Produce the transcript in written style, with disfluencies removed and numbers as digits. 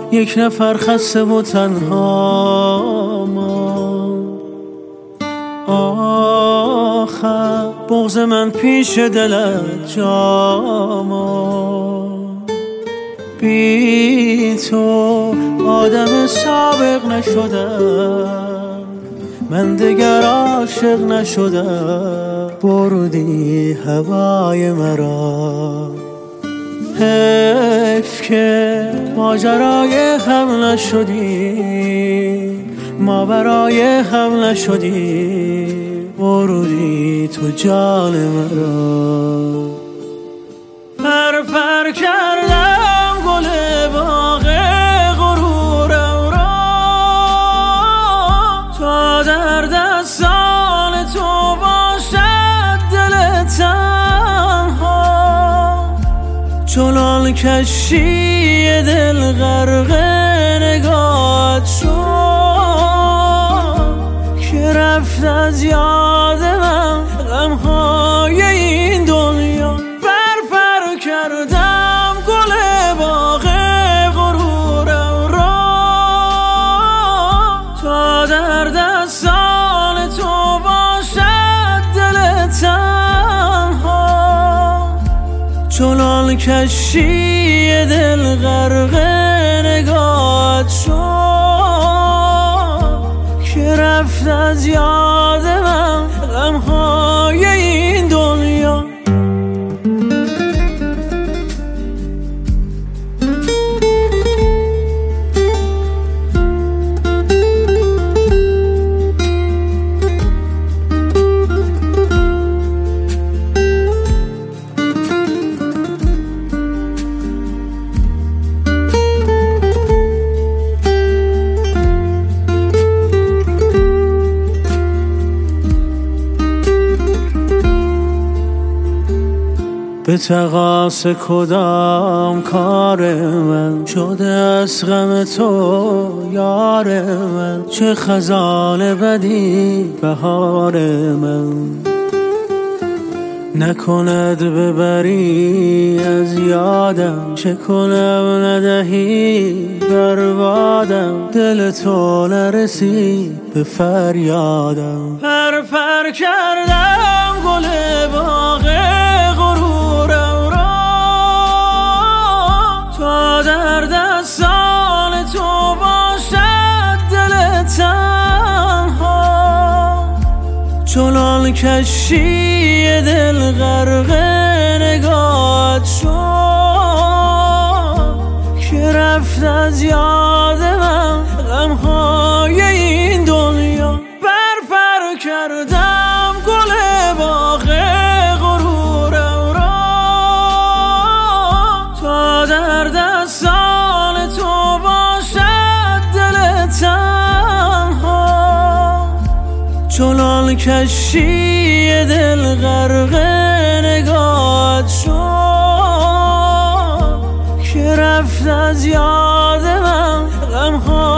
یک نفر خسته و تنها ماند. آخر بغض من پیش دلت جا ماند. بی تو آدم سابق نشدم، من دگر عاشق نشدم. بردی هوای مرا، حیف که ماجرای هم نشدی، ما برای هم نشدی. بردی تو جان مرا. پر پر کردم گل باغ غرورم را، تا در دستان تو باشد دل تنها. چنان کشتی دل غرق نگاهت شد که رفت از یاد من غمهای این دنیا. پر پر کردم گل باغ غرورم را، تا در دستان تو باشد دل تنها. چنان کشتی دل غرق نگاهت شد که رفت از یاد من غمهای این دنیا. به تقاص کدام کار من شده از غم تو یار من؟ چه خزان بدی بهار من، نکند ببری از یادم. چه کنم ندهی بربادم، دل تو نرسید به فریادم. پر پر کردم گل باغ غرورم را، تا در دستان تو باشد دل تنها. چنان کشتی دل غرق نگاهت شد که رفت از یاد من غمهای این دنیا. پر پر کردم گل باغ غرورم را، تا در دستان تو باشد دل تنها. چنان کشتی دل غرق نگاهت شد که رفت از یاد من غمها